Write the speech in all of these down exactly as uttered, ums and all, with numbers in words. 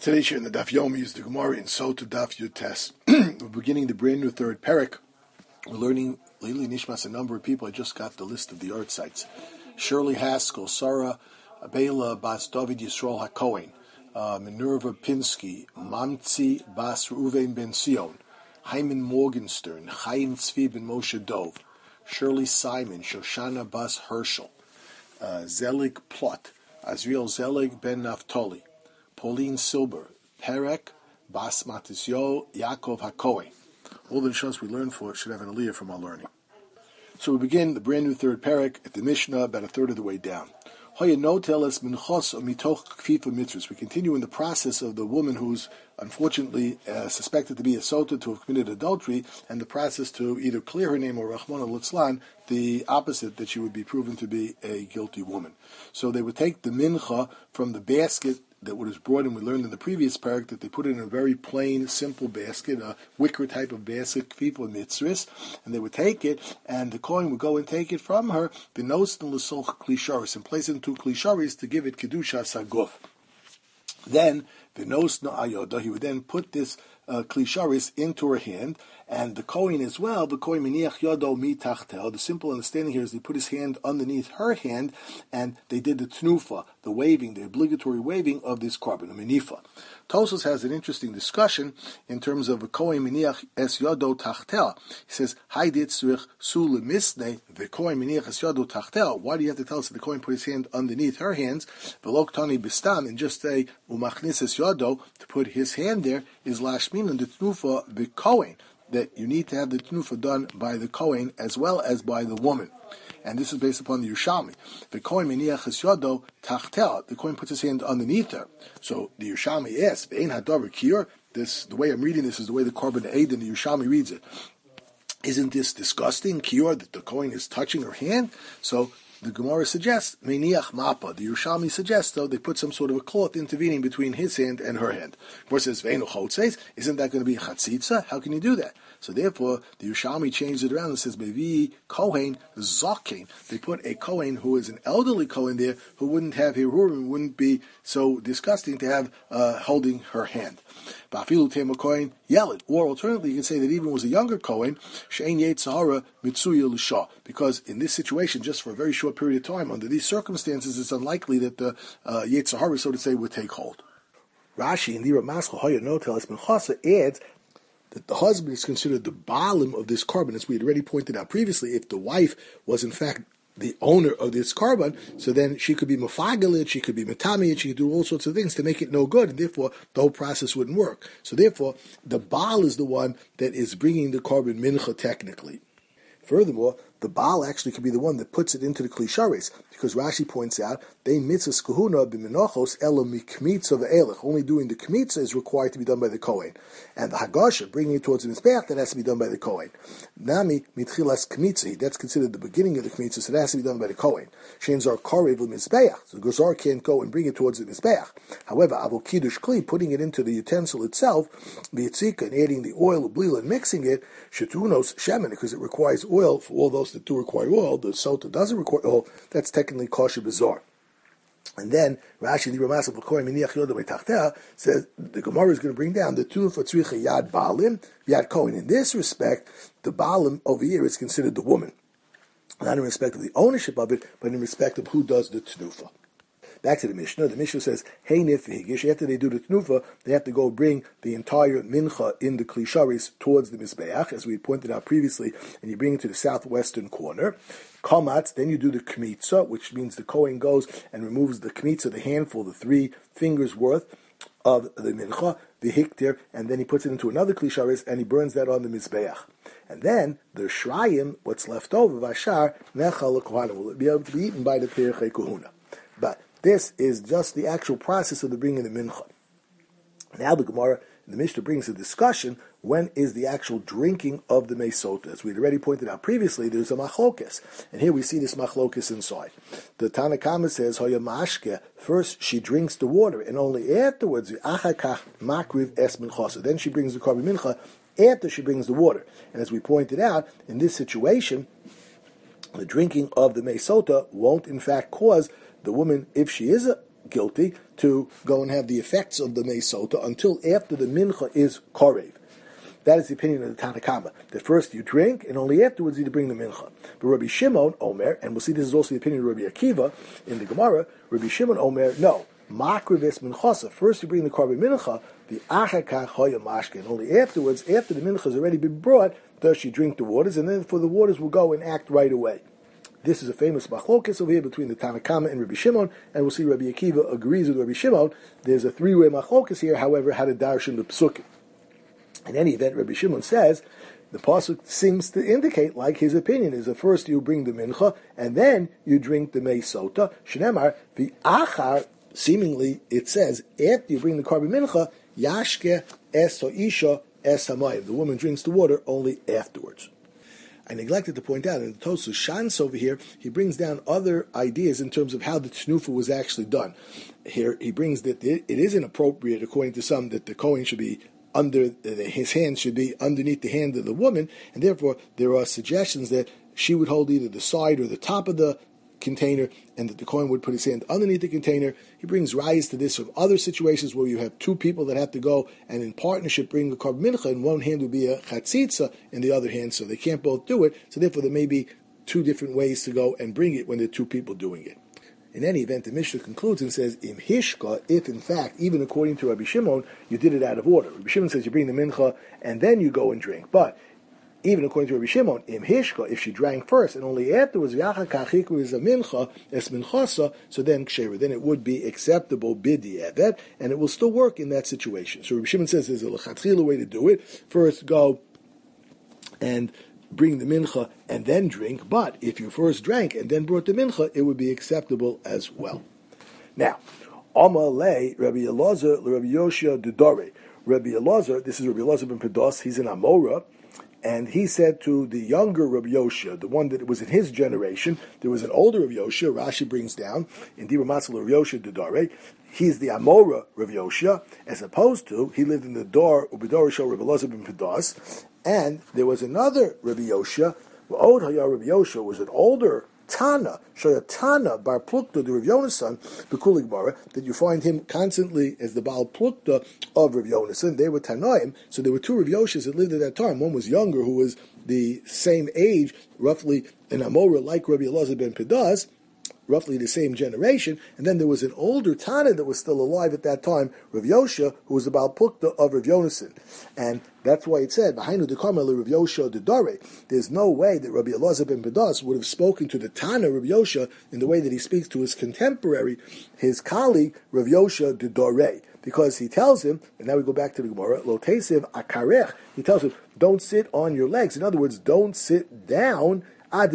Today's year in the Daf Yomi is the Gemara in Sota Daf Yutes. We're beginning the brand new third parak. We're learning Lili Nishmas, a number of people. I just got the list of the art sites. Shirley Haskell, Sarah Abela Bas David Yisrael HaKohen, uh, Minerva Pinsky, Mamtzi Bas Reuven Ben Sion, Hyman Morgenstern, Chaim Tzvi Ben Moshe Dov, Shirley Simon, Shoshana Bas Herschel, uh, Zelig Plot, Azriel Zelig Ben Naftali, Pauline Silber, Perek, Bas Matisyo, Yaakov HaKohen. All the Rishos we learn for should have an aliyah from our learning. So we begin the brand new third parak at the Mishnah, about a third of the way down. We continue in the process of the woman who's unfortunately uh, suspected to be a sota, to have committed adultery, and the process to either clear her name or Rahman al-Litzlan, the opposite, that she would be proven to be a guilty woman. So they would take the mincha from the basket that was brought in. We learned in the previous parak that they put it in a very plain, simple basket, a wicker type of basket, kfif mitzris, and they would take it, and the kohen would go and take it from her, v'nostin l'solch klisharis, and place it into klisharis to give it kedusha saguf. Then v'nostin ayoda, he would then put this uh, klisharis into her hand, and the kohen as well, the kohen miniach yodo mitachtel. The simple understanding here is they put his hand underneath her hand, and they did the tnufa, the waving, the obligatory waving of this korban, a minifa. Tosfos has an interesting discussion in terms of a kohen miniach es yodo tachtel. He says, "Haydit tzrich su lemisne the kohen miniach es yodo tachtel." Why do you have to tell us that the kohen put his hand underneath her hands? V'lo ktani bistam, and just say umachnis es yodo, to put his hand there is lashmin and the tnufa the kohen, that you need to have the tnufa done by the kohen as well as by the woman. And this is based upon the Yerushalmi. The kohen miniach es yodo tachtel. The kohen puts his hand underneath her. So the Yerushalmi asks, "Ve'ein hadavar kiyur." This, the way I'm reading this is the way the Korban Eid in the Yerushalmi reads it. Isn't this disgusting, kiyur, that the kohen is touching her hand? So the Gemara suggests, Meniach Mappa. The Yerushalmi suggests, though, they put some sort of a cloth intervening between his hand and her hand. Of course, says, Ve'enu chotzeis, isn't that going to be a chatzitza? How can you do that? So therefore, the Yerushalmi changed it around and says, Bevi Kohen Zokain. They put a Kohen who is an elderly Kohen there, who wouldn't have Hirurim, wouldn't be so disgusting to have uh, holding her hand. Ba'afilu Tema Kohen Yelid. Or alternatively, you can say that even was a younger Kohen, Shein Yetzahara Mitsuya L'Shah. Because in this situation, just for a very short period of time, under these circumstances, it's unlikely that the uh, Yetzahara, so to say, would take hold. Rashi in the Ramaschal Hoya Notel Esmenchasa adds that the husband is considered the balim of this korban, as we had already pointed out previously. If the wife was in fact the owner of this korban, so then she could be mafagalit, she could be matami, she could do all sorts of things to make it no good, and therefore the whole process wouldn't work. So therefore, the baal is the one that is bringing the korban mincha technically. Furthermore, the Baal actually could be the one that puts it into the klisharis, because Rashi points out, they mitzvahs kahuna b'menochos elo mikmitza ve'elech. Only doing the kmitza is required to be done by the kohen, and the hagasha, bringing it towards the mizbeach, that has to be done by the kohen. Nami mitchilas kmitza, that's considered the beginning of the kmitza, so that has to be done by the kohen. Shenzar karev l'mizbeach, so the gozar can't go and bring it towards the mizbeach. However, avol kiddush kli, putting it into the utensil itself, v'yitzika, and adding the oil, blila, and mixing it, shetunos shemen, because it requires oil for all those that do require oil. The sota doesn't require oil. That's technically kosher bizarre. And then Rashi the Ramas of Kohen Miniach Yoda Beitachtea says the Gemara is going to bring down the two for tzricha yad balim yad kohen. In this respect, the balim over here is considered the woman, not in respect of the ownership of it, but in respect of who does the tnufa. Back to the Mishnah. The Mishnah says, "Hey nifhigish." After they do the tnufa, they have to go bring the entire mincha in the klisharis towards the mizbeach, as we pointed out previously, and you bring it to the southwestern corner. Kamatz, then you do the kmitza, which means the kohen goes and removes the kmitza, the handful, the three fingers worth of the mincha, the hiktir, and then he puts it into another klisharis and he burns that on the mizbeach. And then the shrayim, what's left over, vashar nechal l'kohanim, will be able to be eaten by the pirchei kohuna. But this is just the actual process of the bringing the mincha. Now the Gemara, the Mishnah brings a discussion, when is the actual drinking of the mesota? As we had already pointed out previously, there's a machlokes. And here we see this machlokes inside. The Tanna Kama says, Hoya mashke, first she drinks the water, and only afterwards, achakach makriv es minchasa. Then she brings the korban mincha, after she brings the water. And as we pointed out, in this situation, the drinking of the mesota won't in fact cause the woman, if she is a guilty to go and have the effects of the Meisota until after the mincha is korev. That is the opinion of the Tanna Kama. That first you drink, and only afterwards you bring the mincha. But Rabbi Shimon Omer, and we'll see this is also the opinion of Rabbi Akiva in the Gemara, Rabbi Shimon Omer, no, makrivis minchasa. First you bring the korban mincha, the achakach hoya mashke, and only afterwards, after the mincha has already been brought, does you drink the waters, and then for the waters will go and act right away. This is a famous machlokes over here between the Tanna Kama and Rabbi Shimon, and we'll see Rabbi Akiva agrees with Rabbi Shimon. There's a three-way machlokes here, however, how to darshan the psukim. In any event, Rabbi Shimon says, the pasuk seems to indicate, like his opinion is, that first you bring the mincha, and then you drink the meisota. Shnemar, the achar, seemingly it says, after you bring the korban mincha, yashke es isha es hamayim. The woman drinks the water only afterwards. I neglected to point out in the Tosfos Shans over here, he brings down other ideas in terms of how the tnufa was actually done. Here he brings that it is inappropriate, according to some, that the Kohen should be under his hand should be underneath the hand of the woman, and therefore there are suggestions that she would hold either the side or the top of the container, and that the Kohen would put his hand underneath the container. He brings rise to this from other situations where you have two people that have to go and in partnership bring the korban mincha, and one hand would be a chatzitza in the other hand, so they can't both do it, so therefore there may be two different ways to go and bring it when there are two people doing it. In any event, the Mishnah concludes and says, Im hishka, if in fact, even according to Rabbi Shimon, you did it out of order. Rabbi Shimon says you bring the mincha and then you go and drink. But even according to Rabbi Shimon, Im hishka, if she drank first and only afterwards, Yacha kachiku is a mincha, es minchasa, so then ksheira, then it would be acceptable bidi evet, and it will still work in that situation. So Rabbi Shimon says there's a lechatchila way to do it. First go and bring the mincha and then drink, but if you first drank and then brought the mincha, it would be acceptable as well. Now, Amalei, Rabbi Elazar, Rabbi Yoshia Dudare. Rabbi Elazar, this is Rabbi Elazar ben Pedos, he's in Amora, and he said to the younger Rabbi Yoshia, the one that was in his generation, there was an older Rabbi Yoshia, Rashi brings down, in Dibur Matzah Rabbi Yoshia Dudare, he's the Amora Rabbi Yoshia, as opposed to, he lived in the Dor, Ubidor Shal Rabbi Elazar ben Pedos, and there was another Rabbi Yoshia, Od Haya Rabbi Yoshia was an older Tana, Shoya Tana Bar Plukta, the Rav Yona's son, Bekulig Bara, that you find him constantly as the Baal Plukta of Rav Yonason. They were Tanoim, so there were two Rav Yoshias that lived at that time. One was younger, who was the same age, roughly an Amora like Rabbi Elazar ben Pedas, roughly the same generation, and then there was an older Tana that was still alive at that time, Rav Yosha, who was the Baal Plukta of Rav Yonason. And that's why it said, B'hainu dekarmel Rav Yosha Dudare. There's no way that Rabbi Elazar ben Pedas would have spoken to the Tana Rav Yosha in the way that he speaks to his contemporary, his colleague, Rav Yosha Dudare. Because he tells him, and now we go back to the Gemara, Lo tesev akarech, he tells him, don't sit on your legs. In other words, don't sit down until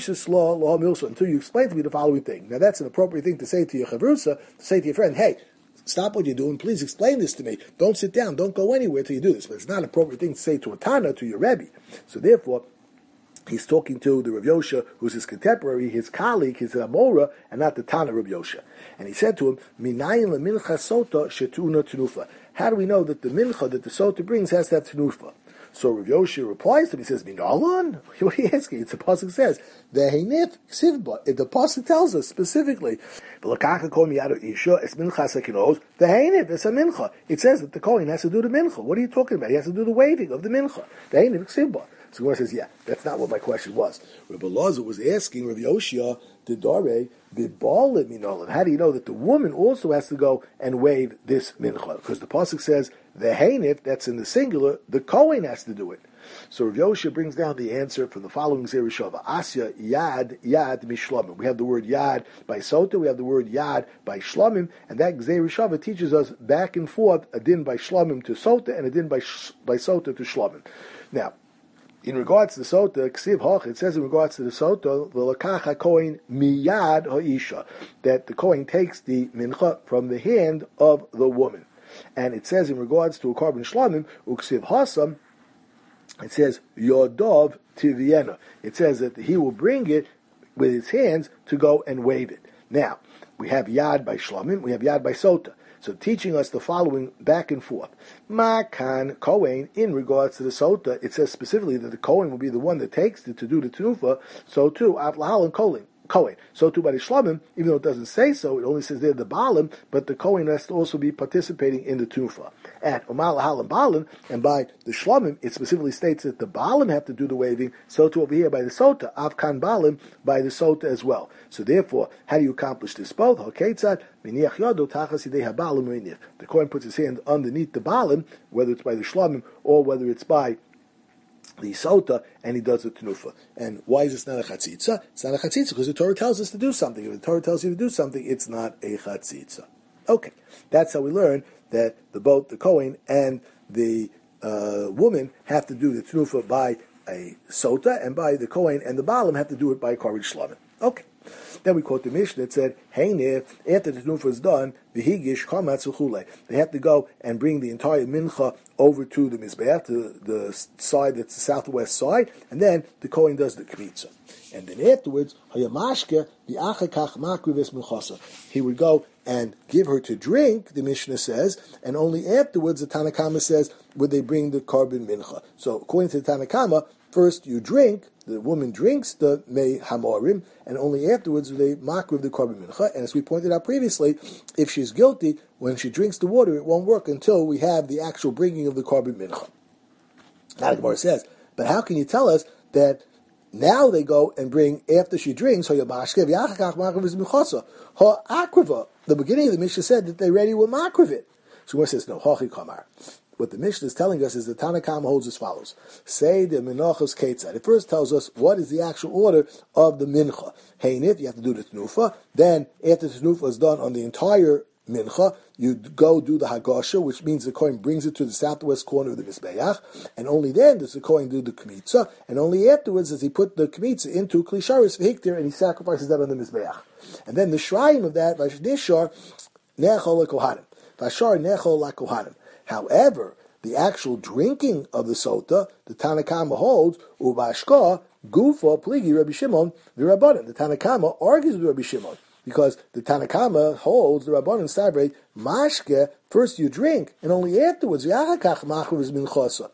you explain to me the following thing. Now that's an appropriate thing to say to your chavrusa, to say to your friend, hey, stop what you're doing, please explain this to me. Don't sit down, don't go anywhere till you do this. But it's not an appropriate thing to say to a Tana, to your Rebbe. So therefore, he's talking to the Rav Yosha, who's his contemporary, his colleague, his Amora, and not the Tana Rav Yosha. And he said to him, Minayin lemincha sota shetuna tenufa. How do we know that the mincha that the sota brings has that tenufa? So Rav Yoshia replies to him, he says, Minalan? What are you asking? It's the pasuk says, Ve'heinif ksivba. The pasuk tells us specifically, V'lakaka kol miyado isha, es mincha sekinos, Ve'heinif, es a mincha. It says that the Kohen has to do the mincha. What are you talking about? He has to do the waving of the mincha. Ve'heinif ksivba. So Gemara says, yeah, that's not what my question was. Rabbi Elazar was asking Rav Yoshia, the Dare, Bibalim Minalan. How do you know that the woman also has to go and wave this mincha? Because the pasuk says, the Hainif, that's in the singular, the Kohen has to do it. So Rav Yoshia brings down the answer from the following Zerishava. Asya Yad Yad Mishlomim. We have the word Yad by Sota, we have the word Yad by Shlomim, and that Zerishava teaches us back and forth a din by Shlomim to Sota and a din by, by Sota to Shlomim. Now, in regards to the Sota, Ksiv Hoch, it says in regards to the Sota, V'lakach HaKohen miyad ha'isha, that the Kohen takes the mincha from the hand of the woman. And it says in regards to a korban shlamim, Uksiv Hasam, it says, Yodov Tiviena. It says that he will bring it with his hands to go and wave it. Now, we have Yad by Shlamim, we have Yad by Sota. So teaching us the following back and forth. Makan Kohen, in regards to the Sota, it says specifically that the Kohen will be the one that takes it to do the Tenufa, so too, Avlahal and Kolin. Kohen. So too by the Shlamim, even though it doesn't say so, it only says there the Baalim, but the Kohen has to also be participating in the Tufa. And Umar Lahalim Baalim, and by the Shlamim, it specifically states that the Baalim have to do the waving, so too over here by the Sota, Avkan Baalim, by the Sota as well. So therefore, how do you accomplish this both? The Kohen puts his hand underneath the Baalim, whether it's by the Shlamim or whether it's by the Sota, and he does the Tenufa. And why is this not a Chatzitza? It's not a Chatzitza because the Torah tells us to do something. If the Torah tells you to do something, it's not a Chatzitza. Okay, that's how we learn that the both the Kohen and the uh, woman have to do the Tenufa by a Sota, and by the Kohen and the Baalim have to do it by a Korban Shlamim. Okay. Then we quote the Mishnah that said, "Hey, after the Tenufa is done, the higish kamatz uchule." They have to go and bring the entire mincha over to the mizbeach, to the side that's the southwest side, and then the Kohen does the kmitza. And then afterwards, hayamashke the achakach makrives minchasa. He would go and give her to drink. The Mishnah says, and only afterwards the Tanna Kama says, would they bring the korban mincha. So according to the Tanna Kama, first you drink. The woman drinks the mei hamorim, and only afterwards do they makriv the korban mincha. And as we pointed out previously, if she's guilty, when she drinks the water, it won't work until we have the actual bringing of the korban mincha. Now the Gemara says, but how can you tell us that now they go and bring after she drinks? The beginning of the Mishnah said that they already will makriv it. So Gemara says, no, hachi kamar. What the Mishnah is telling us is the Tanna Kama holds as follows. Say the Menachos Ketzad. It first tells us what is the actual order of the Mincha. Heinit, you have to do the Tenufa. Then, after the Tenufa is done on the entire Mincha, you go do the Hagasha, which means the Kohen brings it to the southwest corner of the Mizbeach, and only then does the Kohen do the Kmitza, and only afterwards does he put the Kmitza into Klisharis V'Hiktir, and he sacrifices that on the Mizbeach. And then the Shrayim of that, Vashidishar, Nechol LaKohanim. Vashar Nechol LaKohanim. However, the actual drinking of the Sota, the Tanna Kama holds, Ubashka, Gufa, Pligi, Rabbi Shimon, the Rabbanan. The Tanna Kama argues with Rabbi Shimon, because the Tanna Kama holds, the Rabbanan celebrate, Mashke, first you drink, and only afterwards, Yachakach Machav is Minchasa.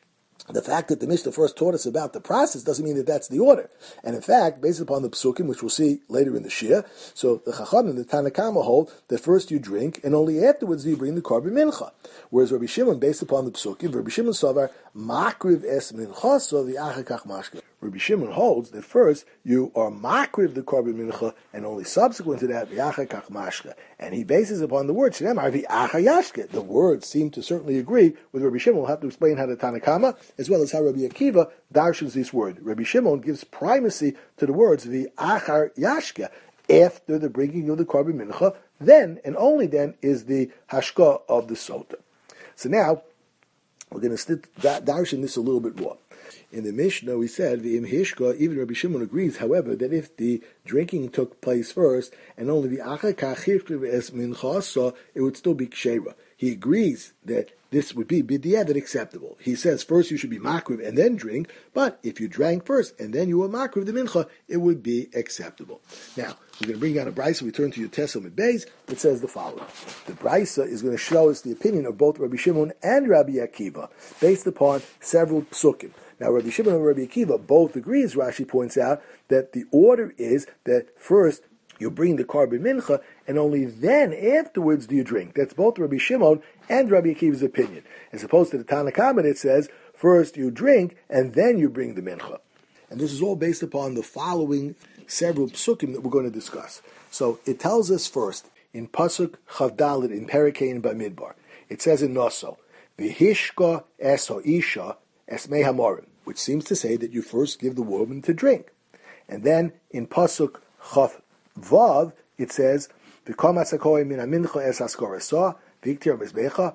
The fact that the Mishnah first taught us about the process doesn't mean that that's the order. And in fact, based upon the Psukim, which we'll see later in the Shia, so the Chacham and the Tanna Kama hold that first you drink, and only afterwards do you bring the Korban Mincha. Whereas Rabbi Shimon, based upon the Psukim, Rabbi Shimon Savar, Makriv es Minchasa, the Achakach Mashke. Rabbi Shimon holds that first you are Makriv the Korban Mincha, and only subsequent to that, the Achakach Mashke. And he bases upon the word, Shemar the Achayashke. The words seem to certainly agree with Rabbi Shimon. We'll have to explain how the Tanna Kama, as well as how Rabbi Akiva darshans this word. Rabbi Shimon gives primacy to the words the Achar Yashke after the bringing of the Korban Mincha. Then and only then is the Hashka of the Sota. So now we're going to sit darshan this a little bit more. In the Mishnah, we said the Imhishka. Even Rabbi Shimon agrees, however, that if the drinking took place first and only the Achakach es Minchasa, it would still be Kshera. He agrees that this would be b'diavad acceptable. He says first you should be makriv and then drink, but if you drank first and then you were makriv the mincha, it would be acceptable. Now, we're going to bring down a brisa. We turn to Yotesel Beis. It says the following. The brisa is going to show us the opinion of both Rabbi Shimon and Rabbi Akiva, based upon several psukim. Now, Rabbi Shimon and Rabbi Akiva both agree, as Rashi points out, that the order is that first you bring the korban mincha, and only then afterwards do you drink. That's both Rabbi Shimon and Rabbi Akiva's opinion. As opposed to the Tanna Kama that says, first you drink, and then you bring the mincha. And this is all based upon the following several psukim that we're going to discuss. So it tells us first, in Pasuk Chavdalit, in Perikei and Bamidbar, it says in Noso, V'hishka es ha'isha es mei hamorim, which seems to say that you first give the woman to drink. And then in Pasuk Chav Vav, it says, "V'komatzakoy min amincha es askorasa, v'iktir mizbecha,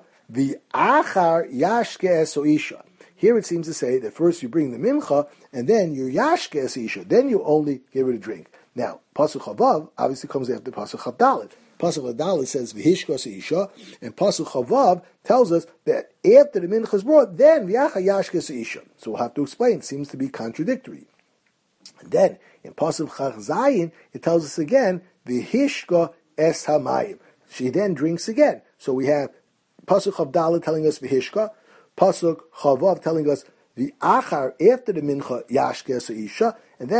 v'achar yashke es oisha." Here it seems to say that first you bring the mincha, and then you yashke es isha. Then you only give her a drink. Now, Pasuk Chavav obviously comes after Pasuk Chavdalit. Pasuk Chavdalit says v'hishkas isha, and Pasuk Chavav tells us that after the mincha is brought, then v'achar yashke es isha. So we'll have to explain. It seems to be contradictory. And then in Pasuk Chach Zayin, it tells us again, V'hishka es hamayim. She then drinks again. So we have Pasuk Chavdalit telling us V'hishka, Pasuk Chavav telling us V'achar after the mincha yashke es isha, and then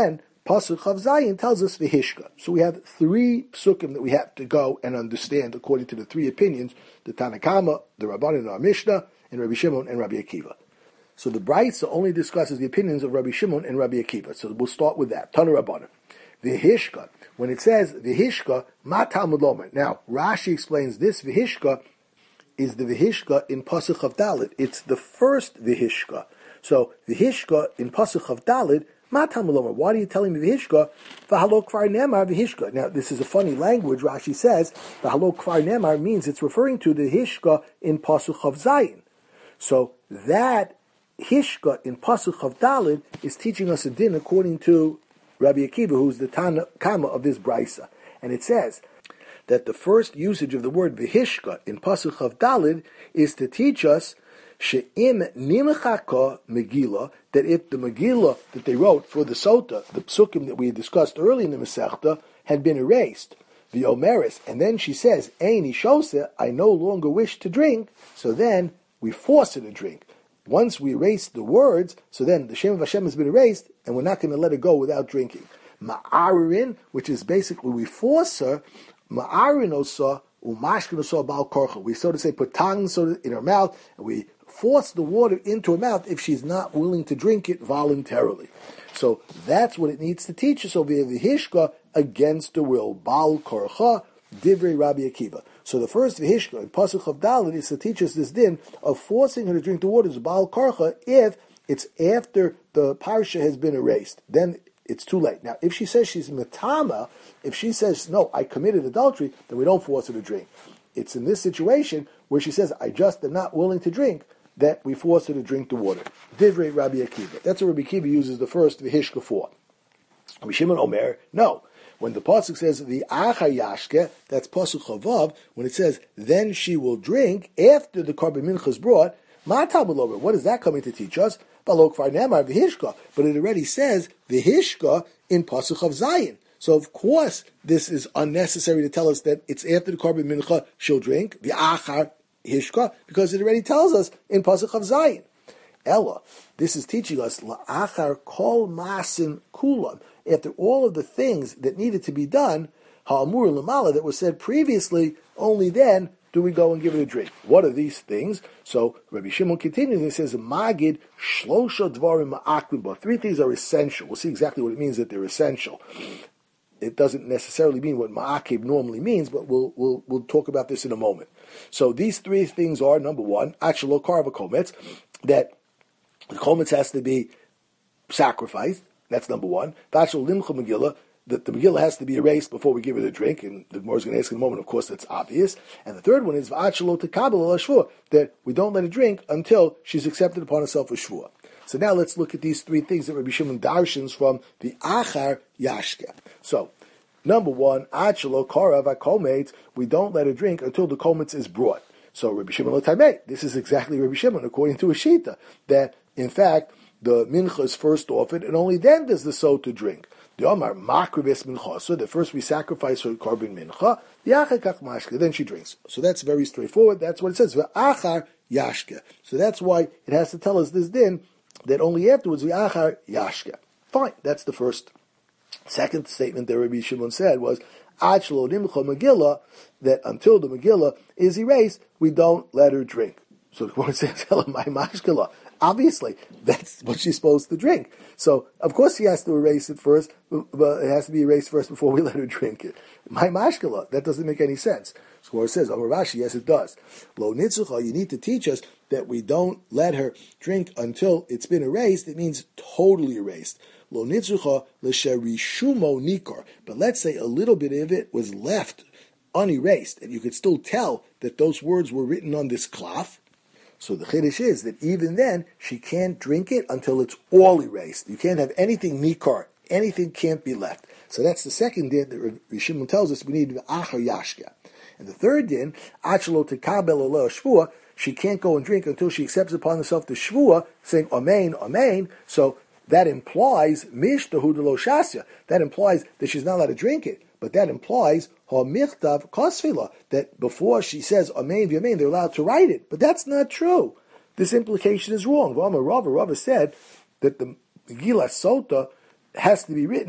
Pasuk Chav Zayin tells us Vihishka. So we have three psukim that we have to go and understand according to the three opinions, the Tanakama, the Rabbanan in our Mishnah, and Rabbi Shimon and Rabbi Akiva. So the Braisa only discusses the opinions of Rabbi Shimon and Rabbi Akiva. So we'll start with that. Tana Rabbanan. Vihishka. When it says Vihishka, Ma Talmud Lomer. Now, Rashi explains this Vihishka is the Vihishka in Pasuk of Dalet. It's the first Vihishka. So Vihishka in Pasuk of Dalet, Ma Talmud Lomer. Why are you telling me Vihishka? V'halo kvar nemar Vihishka. Now, this is a funny language. Rashi says V'halo kvar nemar means it's referring to the Hishka in Pasuk of Zayin. So that Hishka in Pasuk of Dalet is teaching us a din according to Rabbi Akiva, who's the Tana Kama of this Braisa. And it says that the first usage of the word Vihishka in Pasuk of Dalet is to teach us She'im nimchaka Megillah, that if the Megillah that they wrote for the Sota, the Psukim that we had discussed early in the Masechta, had been erased, the Omeris, and then she says, Eini Shose, I no longer wish to drink, so then we force her to drink. Once we erase the words, so then the Shem of Hashem has been erased, and we're not going to let it go without drinking. Ma'arin, which is basically we force her, Ma'arin osa, umashkin osa bal korcha. We so to say put tongues in her mouth, and we force the water into her mouth if she's not willing to drink it voluntarily. So that's what it needs to teach us over here, the Hishka against the will. Bal korcha, divrei Rabbi Akiva. So the first Vihishka in Pasuk of Dalet is to teach us this din of forcing her to drink the waters of Baal Karcha if it's after the parsha has been erased. Then it's too late. Now, if she says she's Matama, if she says, no, I committed adultery, then we don't force her to drink. It's in this situation where she says, I just am not willing to drink, that we force her to drink the water. Divrei Rabbi Akiva. That's what Rabbi Akiva uses the first Vihishka for. Rabbi Shimon Omer, no. When the pasuk says the achar yashke, that's pasuk chavav. When it says then she will drink after the korban mincha is brought, ma talmud lomer. What is that coming to teach us? Balok kvar nemar v'hishka. But it already says v'hishka in pasuk of Zayin. So of course this is unnecessary to tell us that it's after the korban mincha she'll drink the achar hishka, because it already tells us in pasuk of Zayin. Ella, this is teaching us la'achar kol masin kulam. After all of the things that needed to be done, ha'amur lamala, that was said previously, only then do we go and give it a drink. What are these things? So Rabbi Shimon continues and says, Magid shlosha dvarim ma'akrim. Three things are essential. We'll see exactly what it means that they're essential. It doesn't necessarily mean what ma'akib normally means, but we'll we'll we'll talk about this in a moment. So these three things are, number one, achalo karva kometz, that the kometz has to be sacrificed. That's number one. Vachal limcha Megillah, that the Megillah has to be erased before we give it a drink, and the Gemara is going to ask in a moment, of course, that's obvious. And the third one is v'achalo tekabel al shvua, that we don't let her drink until she's accepted upon herself a shvua. So now let's look at these three things that Rabbi Shimon darshans from the achar yashke. So, number one, achalo kara v'kometz, we don't let her drink until the kometz is brought. So Rabbi Shimon lo tamei, this is exactly Rabbi Shimon, according to a shita, that in fact, the mincha is first offered, and only then does the sota drink. The Omar makribes mincha, so that first we sacrifice her korban mincha, the achar kach mashke, then she drinks. So that's very straightforward. That's what it says. V'achar yashke. So that's why it has to tell us this din that only afterwards the achar yashke. Fine, that's the first. Second statement that Rabbi Shimon said was ad shelo nimcha Megillah, that until the Megillah is erased, we don't let her drink. So the Gemara says, my mashkela. Obviously, that's what she's supposed to drink. So, of course, she has to erase it first, but it has to be erased first before we let her drink it. My mashkala, that doesn't make any sense. So it says, Amar Rashi, yes, it does. Lo nitzucha, you need to teach us that we don't let her drink until it's been erased. It means totally erased. Lo nitzucha l'sherishumo nikar. But let's say a little bit of it was left unerased, and you could still tell that those words were written on this cloth. So the chiddush is that even then, she can't drink it until it's all erased. You can't have anything nikar. Anything can't be left. So that's the second din that Rabbi Shimon tells us we need achar yashka. And the third din, achalo tekabel ala shvua, she can't go and drink until she accepts upon herself the shvua, saying amen, amen. So that implies mishtahu de lo shasya. That implies that she's not allowed to drink it. But that implies ha'michtav kosfila, that before she says amen v'amen, they're allowed to write it. But that's not true. This implication is wrong. Rava Rava Rava said that the Megillah Sota has to be written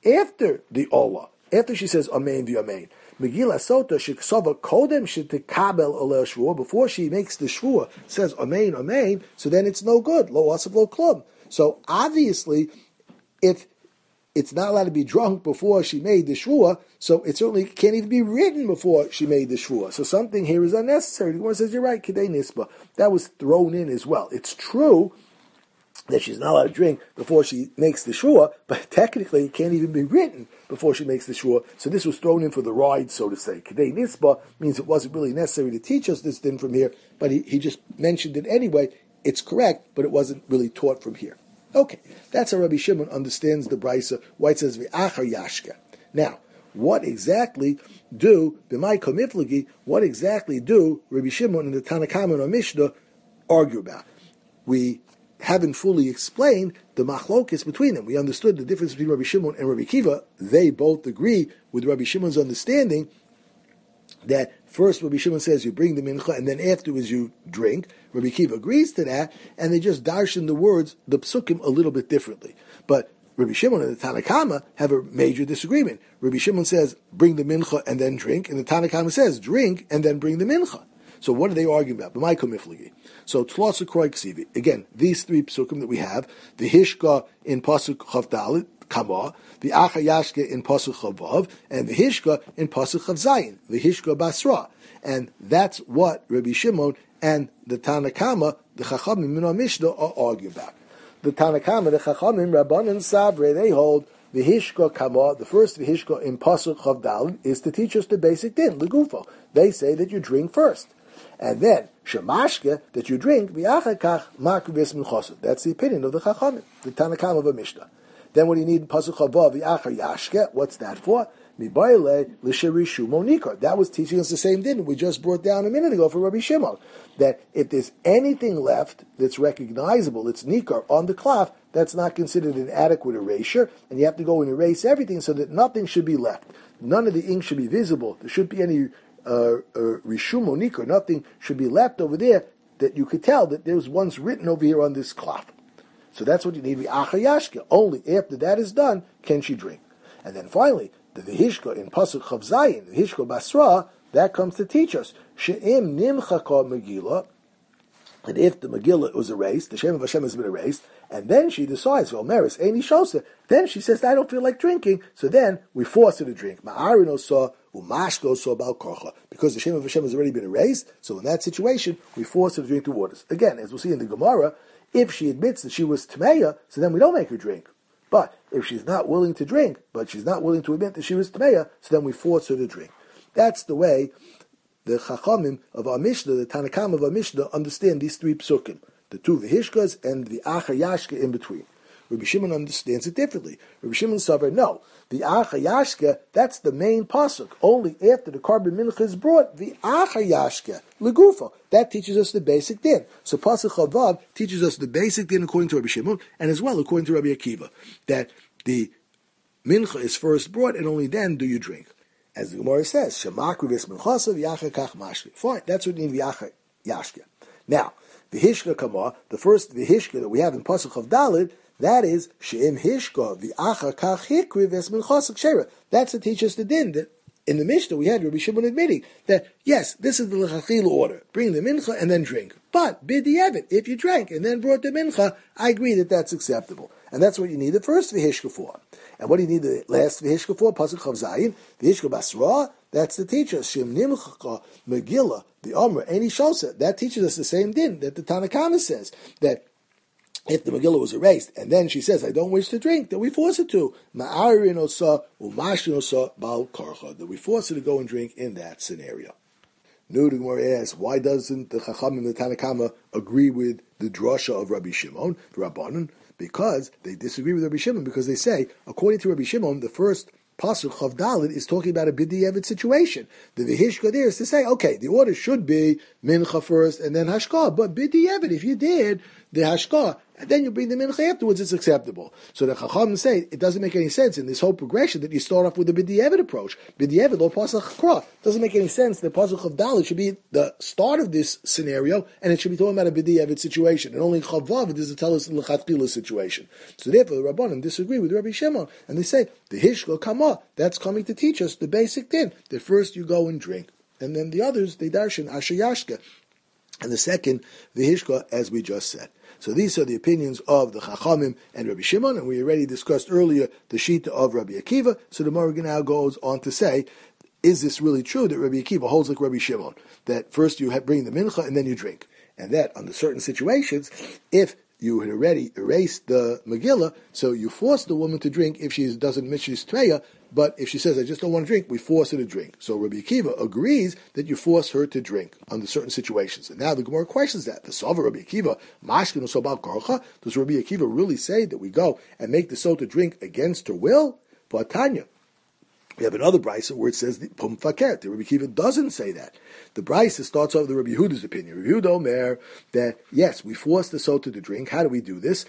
after the Ola, after she says Amen v'Amen. Megillah Sota Shiksava Kodem Shitikabel Oleh Shvua, before she makes the Shvua, says Amen, Amen, so then it's no good. Lo Asav Lo Klum. So obviously, if it's not allowed to be drunk before she made the Shvua, so it certainly can't even be written before she made the Shvua. So something here is unnecessary. The Gemara says, you're right, Kedei Nisba. That was thrown in as well. It's true that she's not allowed to drink before she makes the shua, but technically it can't even be written before she makes the shua. So this was thrown in for the ride, so to say. Kedei nisba means it wasn't really necessary to teach us this din from here, but he, he just mentioned it anyway. It's correct, but it wasn't really taught from here. Okay, that's how Rabbi Shimon understands the brisa, why it says v'achar yashka. Now, what exactly do, b'mai komiflagi, what exactly do Rabbi Shimon and the Tanna Kama and Mishnah argue about? We haven't fully explained the machlokes between them. We understood the difference between Rabbi Shimon and Rabbi Kiva. They both agree with Rabbi Shimon's understanding that first Rabbi Shimon says you bring the mincha and then afterwards you drink. Rabbi Kiva agrees to that, and they just darshan the words, the psukim, a little bit differently. But Rabbi Shimon and the Tanna Kama have a major disagreement. Rabbi Shimon says bring the mincha and then drink, and the Tanna Kama says drink and then bring the mincha. So what are they arguing about? So Tlasa Kroy Ksivi. Again, these three psukim that we have, the Hishka in Pasuk Chav Dalet, Kama, the Acha Yashke in Pasuk Chav Vav, and the Hishka in Pasuk Chav Zayin, the Hishka Basra. And that's what Rabbi Shimon and the Tanna Kama, the Chachamim in our Mishnah, are arguing about. The Tanna Kama, the Chachamim, Rabbanan Sabre, they hold the Hishka Kama, the first Hishka in Pasuk Chav Dalet, is to teach us the basic din, Legufo. They say that you drink first. And then, Shemashke, that you drink, v'achakach makrivis minchosu. That's the opinion of the Chachamim, the Tanna Kama of a Mishnah. Then what do you need in Pasuk Chavav, v'achar yashke? What's that for? Mibayle l'sherishu monikar. That was teaching us the same din we just brought down a minute ago for Rabbi Shimon. That if there's anything left that's recognizable, it's nikar, on the cloth, that's not considered an adequate erasure, and you have to go and erase everything so that nothing should be left. None of the ink should be visible. There shouldn't be any Uh, uh, rishum monikar, nothing should be left over there that you could tell that there was once written over here on this cloth. So that's what you need. Achayashke. Only after that is done can she drink. And then finally, the vihishka in pasuk chav zayin, the vihishka basra, that comes to teach us she'im nimchaka megillah. And if the Megillah was erased, the Shem of Hashem has been erased, and then she decides, well, Meris, Eini Shosa, then she says, I don't feel like drinking, so then we force her to drink. Ma'arino saw, Umashko saw Bal Korcha. Because the Shem of Hashem has already been erased, so in that situation, we force her to drink the waters. Again, as we'll see in the Gemara, if she admits that she was Tameya, so then we don't make her drink. But if she's not willing to drink, but she's not willing to admit that she was Tameya, so then we force her to drink. That's the way the Chachamim of our Mishnah, the Tanna Kama of our Mishnah, understand these three psukim, the two Vihishkas and the Acha Yashka in between. Rabbi Shimon understands it differently. Rabbi Shimon Savar, no, the Acha Yashka, that's the main pasuk. Only after the Karban Mincha is brought, the Acha Yashka, Legufa, that teaches us the basic din. So pasuk Chavav teaches us the basic din according to Rabbi Shimon, and as well according to Rabbi Akiva, that the Mincha is first brought, and only then do you drink. As the Gemara says, Shemakrivis Minchasav Yachakach Mashke. Fine, that's what you need Yachak Yashke. Now, the Hishka Kama, the first Vihishka that we have in Pasuk of Dalet, that is She'im Hishka V'achakach Hikrivis Minchasav Shera. That's to teach us the din that in the Mishnah we had Rabbi Shimon admitting that yes, this is the L'chachila order: bring the mincha and then drink. But b'di'evet, if you drank and then brought the mincha, I agree that that's acceptable, and that's what you need the first vihishka for. And what do you need the last vihishka for? Pasuk Chav Zayin, vihishka basra. That's the teacher. Shem nimchaka Megillah, the Omer, Eini Shosa. That teaches us the same din that the Tanna Kama says, that if the Megillah was erased, and then she says, I don't wish to drink, then we force her to. Ma'arin osa, umashin osa, bal karcha. That we force her to go and drink in that scenario. New the Gemara asks, why doesn't the Chachamim and the Tanna Kama agree with the drasha of Rabbi Shimon, the Rabbanon? Because they disagree with Rabbi Shimon, because they say, according to Rabbi Shimon, the first Pasuk Chav Dalet is talking about a b'di'evet situation. The Vihishka there is to say, okay, the order should be Mincha first and then Hashka, but b'di'evet, if you did the Hashka and then you bring the mincha afterwards, it's acceptable. So the Chacham say it doesn't make any sense in this whole progression that you start off with the B'di'evet approach. B'di'evet or Pasach Kra. Doesn't make any sense. The Pasach of Dalit should be the start of this scenario, and it should be talking about a B'di'evet situation. And only Chavav is to tell us the L'chatchila situation. So therefore, the Rabbanim disagree with Rabbi Shimon, and they say the Hishka Kama, that's coming to teach us the basic thing that first you go and drink, and then the others they darshan Asher Yashka, and the second the Hishka, as we just said. So these are the opinions of the Chachamim and Rabbi Shimon, and we already discussed earlier the Shita of Rabbi Akiva. So the Morgan now goes on to say, is this really true that Rabbi Akiva holds like Rabbi Shimon, that first you bring the mincha and then you drink, and that under certain situations, if you had already erased the Megillah, so you force the woman to drink if she doesn't miss she's Tveya, but if she says, I just don't want to drink, we force her to drink. So Rabbi Akiva agrees that you force her to drink under certain situations. And now the Gemara questions that. The Sova Rabbi Akiva, Mashkin Sobal Korcha, does Rabbi Akiva really say that we go and make the soul to drink against her will? But Tanya, we have another brisa where it says Pum Fakert. The Rabbi Akiva doesn't say that. The brisa starts off with the Rabbi Yehuda's opinion. Rabbi Yehuda Omer that yes, we force the sota to drink. How do we do this?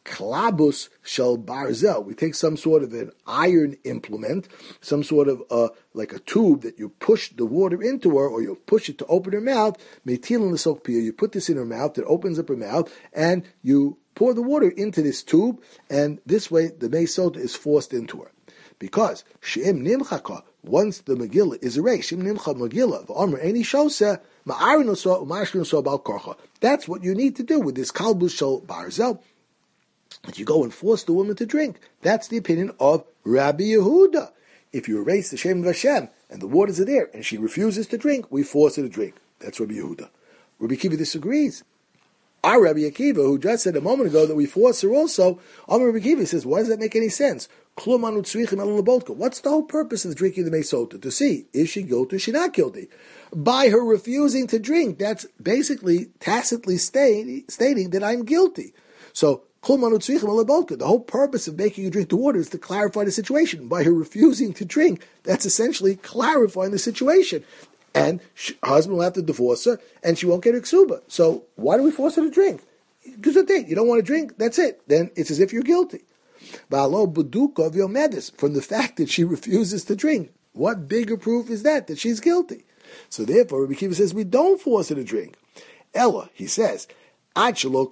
Klabus shel barzel. We take some sort of an iron implement, some sort of uh, like a tube that you push the water into her, or you push it to open her mouth. Metilin l'sok piyah. You put this in her mouth, it opens up her mouth, and you pour the water into this tube, and this way the mei sota is forced into her. Because she'im nimchaka, once the Megillah is erased, she'im nimcha Megillah, v'amr eni shoseh, ma'arin l'so, u'mashkin l'so bal korcha. That's what you need to do with this kalbus shel barzel. That you go and force the woman to drink. That's the opinion of Rabbi Yehuda. If you erase the Shem of Hashem and the waters are there and she refuses to drink, we force her to drink. That's Rabbi Yehuda. Rabbi Akiva disagrees. Our Rabbi Akiva, who just said a moment ago that we force her also, Amar Rabbi Akiva says, why does that make any sense? What's the whole purpose of drinking the Meisota? To see, is she guilty or is she not guilty? By her refusing to drink, that's basically tacitly stating, stating that I'm guilty. So, the whole purpose of making you drink the water is to clarify the situation. By her refusing to drink, that's essentially clarifying the situation. And she, her husband will have to divorce her, and she won't get her ksuba. So why do we force her to drink? Because the thing, you don't want to drink, that's it. Then it's as if you're guilty. From the fact that she refuses to drink, what bigger proof is that, that she's guilty? So therefore, Rabbi Akiva says we don't force her to drink. Ella, he says, he says, if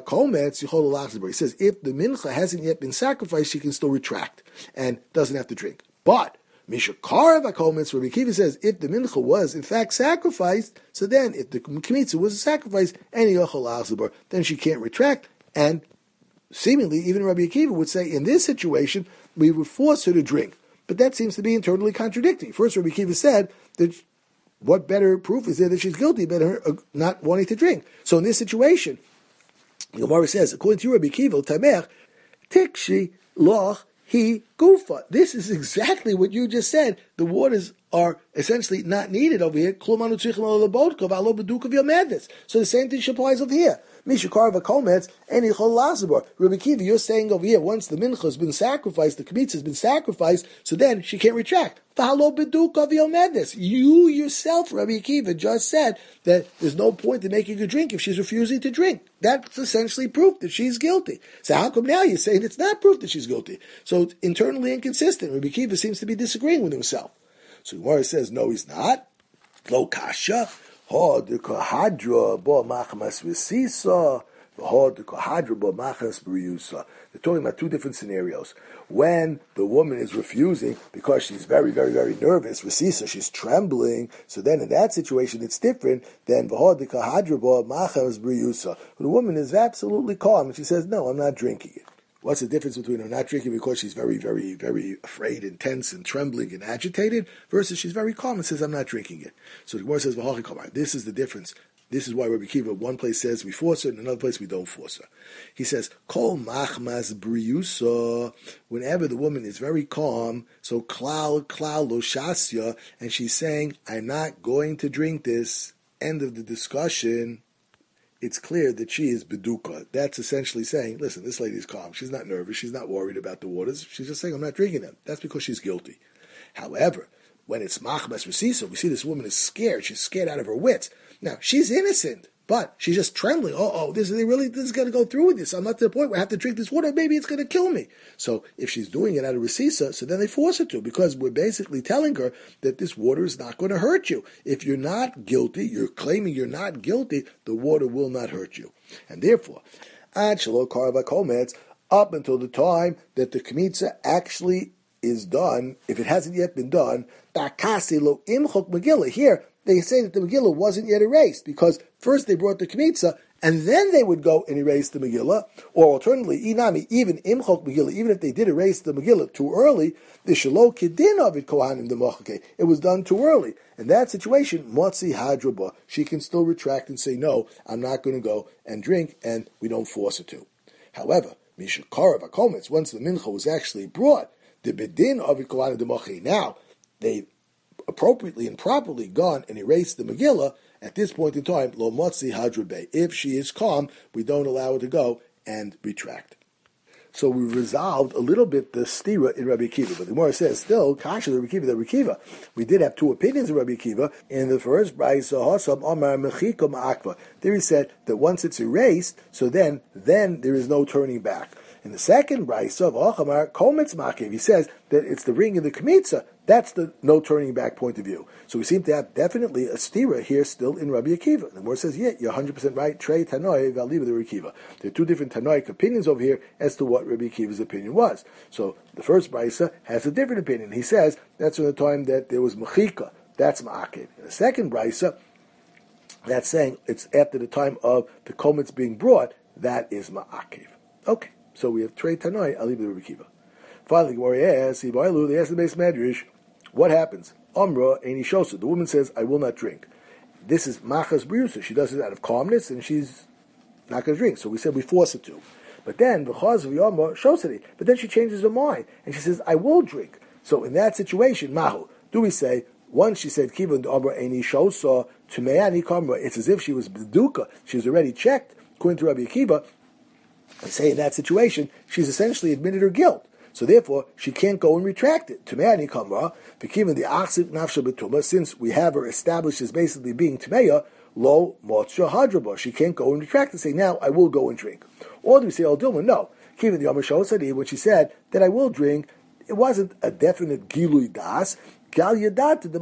the mincha hasn't yet been sacrificed, she can still retract and doesn't have to drink. But Misha Karav HaKometz, Rabbi Akiva says, if the mincha was in fact sacrificed, so then if the kmitza was a sacrifice, then she can't retract. And seemingly, even Rabbi Akiva would say, in this situation, we would force her to drink. But that seems to be internally contradicting. First, Rabbi Akiva said that what better proof is there that she's guilty than her not wanting to drink? So in this situation, the Gemara says, according to Rabbi Akiva, Tamer, Tikshi loch he gufa. This is exactly what you just said. The waters are essentially not needed over here. So the same thing applies over here. Mishakarva Kometz, any Cholasabar. Rabbi Akiva, you're saying over here, once the mincha has been sacrificed, the kmitza has been sacrificed, so then she can't retract. You yourself, Rabbi Akiva, just said that there's no point in making her drink if she's refusing to drink. That's essentially proof that she's guilty. So how come now you're saying it's not proof that she's guilty? So it's internally inconsistent. Rabbi Akiva seems to be disagreeing with himself. So Gemara says, no, he's not. Lo kasha. They're talking about two different scenarios. When the woman is refusing because she's very, very, very nervous, resisa, she's trembling, so then in that situation it's different than the woman is absolutely calm and she says, no, I'm not drinking it. What's the difference between her not drinking because she's very, very, very afraid and tense and trembling and agitated versus she's very calm and says, I'm not drinking it. So the Gemara says, this is the difference. This is why Rabbi Akiva, one place says we force her, and another place we don't force her. He says, Kol machmas briusa, whenever the woman is very calm, so klal, klal lo shasya, and she's saying, I'm not going to drink this, end of the discussion, it's clear that she is beduka. That's essentially saying, listen, this lady is calm. She's not nervous. She's not worried about the waters. She's just saying, I'm not drinking them. That's because she's guilty. However, when it's machmas resisa, we see this woman is scared. She's scared out of her wits. Now, she's innocent, but she's just trembling. Oh, oh, this is really this is going to go through with this. I'm not to the point where I have to drink this water. Maybe it's going to kill me. So if she's doing it out of resisa, so then they force her to, because we're basically telling her that this water is not going to hurt you. If you're not guilty, you're claiming you're not guilty, the water will not hurt you. And therefore, ad shelo karva kometz, up until the time that the kmitza actually is done, if it hasn't yet been done, takasi lo imchok Megillah. Here, they say that the Megillah wasn't yet erased, because first they brought the kmitza, and then they would go and erase the Megillah. Or alternatively, inami, even imchok Megillah, even if they did erase the Megillah too early, the shelo kedin of it kohanim demochake, it was done too early. In that situation, motzi hadraba, she can still retract and say, no, I'm not going to go and drink, and we don't force her to. However, mishakarav akometz, once the mincha was actually brought, the bedin of it kohanim demochake, now they appropriately and properly gone and erased the Megillah. At this point in time, lo motzi hadrabe, if she is calm, we don't allow her to go and retract. So we resolved a little bit the stira in Rabbi Akiva, but the Gemara says still kasha the Rabbi Akiva. The Rabbi Akiva, we did have two opinions of Rabbi Akiva. In the first brayso hasam amar mechiko ma'akva, there he said that once it's erased, so then then there is no turning back. In the second brayso of Achamar kometz makiv, he says that it's the ring of the kmitza. That's the no turning back point of view. So we seem to have definitely a stira here still in Rabbi Akiva. The Gemara says, yeah, you're one hundred percent right. Trei Tanoi v'aliva the Rabbi Akiva. There are two different Tanoic opinions over here as to what Rabbi Akiva's opinion was. So the first brayso has a different opinion. He says that's from the time that there was mechika. That's ma'akiv. In the second brayso, that's saying it's after the time of the kometz being brought. That is ma'akiv. Okay. So we have Trei Tanoi, Aliba the Rabbi Akiva. Finally, Gemara asks, they ask the base medrash, what happens? Amra Eini Shosa. The woman says, I will not drink. This is Machas Briusa. She does it out of calmness, and she's not going to drink. So we said we force her to. But then, V'chaz V'yama Shosari. But then she changes her mind, and she says, I will drink. So in that situation, Mahu, do we say, once she said, Kivan Amra Eini Shosa, Tumeani Kamra, it's as if she was B'duka. She was already checked, according to Rabbi Akiva. I say in that situation, she's essentially admitted her guilt. So therefore, she can't go and retract it. Tumeani kamra, v'kiven the achzik nafsha betuma, since we have her established as basically being tumeya, lo motsha hadraba. She can't go and retract and say, now I will go and drink. Or do we say, oh Dilma, no. Kiven the Amar Shosadi, when she said that I will drink, it wasn't a definite gilui das. It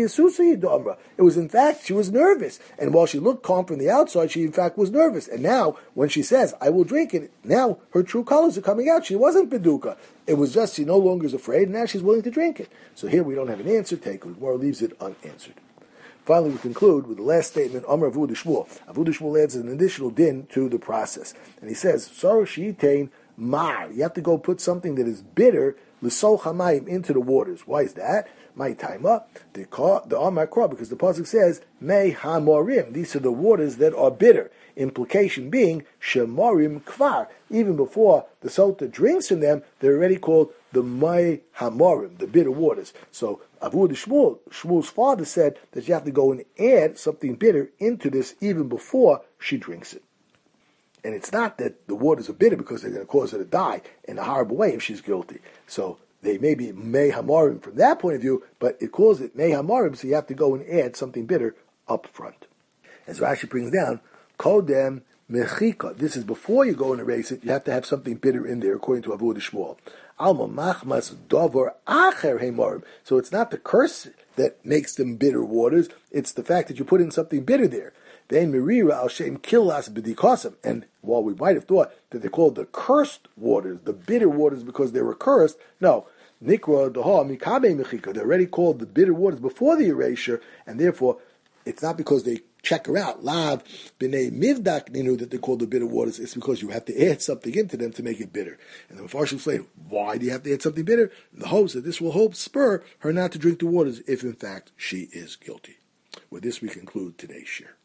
was in fact, she was nervous. And while she looked calm from the outside, she in fact was nervous. And now, when she says, I will drink it, now her true colors are coming out. She wasn't Beduka. It was just she no longer is afraid, and now she's willing to drink it. So here we don't have an answer. Take it. Gemara leaves it unanswered. Finally, we conclude with the last statement, Amar Avuda Shmuel. Avuda Shmuel adds an additional din to the process. And he says, Sar Shitain Mar. You have to go put something that is bitter, L'sol Chamayim, into the waters. Why is that? My timer, the the Amar Kra, because the pasuk says Mei Hamorim. These are the waters that are bitter. Implication being Shemorim Kvar. Even before the Sota drinks from them, they're already called the Mei Hamorim, the bitter waters. So Avuda Shmuel, Shmuel's father said that you have to go and add something bitter into this even before she drinks it. And it's not that the waters are bitter because they're going to cause her to die in a horrible way if she's guilty. So they may be mei hamarim from that point of view, but it calls it mei hamarim, so you have to go and add something bitter up front. As Rashi brings down, kodem mechika. This is before you go and erase it. You have to have something bitter in there, according to Avuda Shmuel. Alma machmas dover acher hemarim. So it's not the curse that makes them bitter waters. It's the fact that you put in something bitter there. Then mirira al shem killas b'dikosim. And while we might have thought that they're called the cursed waters, the bitter waters because they were cursed, no. Nikra daha mikabe mechika. They're already called the bitter waters before the erasure, and therefore it's not because they check her out. Lav b'nei mivdak ninu that they're called the bitter waters. It's because you have to add something into them to make it bitter. And the Mepharshim say, why do you have to add something bitter? In the hopes that this will help spur her not to drink the waters if in fact she is guilty. With this we conclude today's share.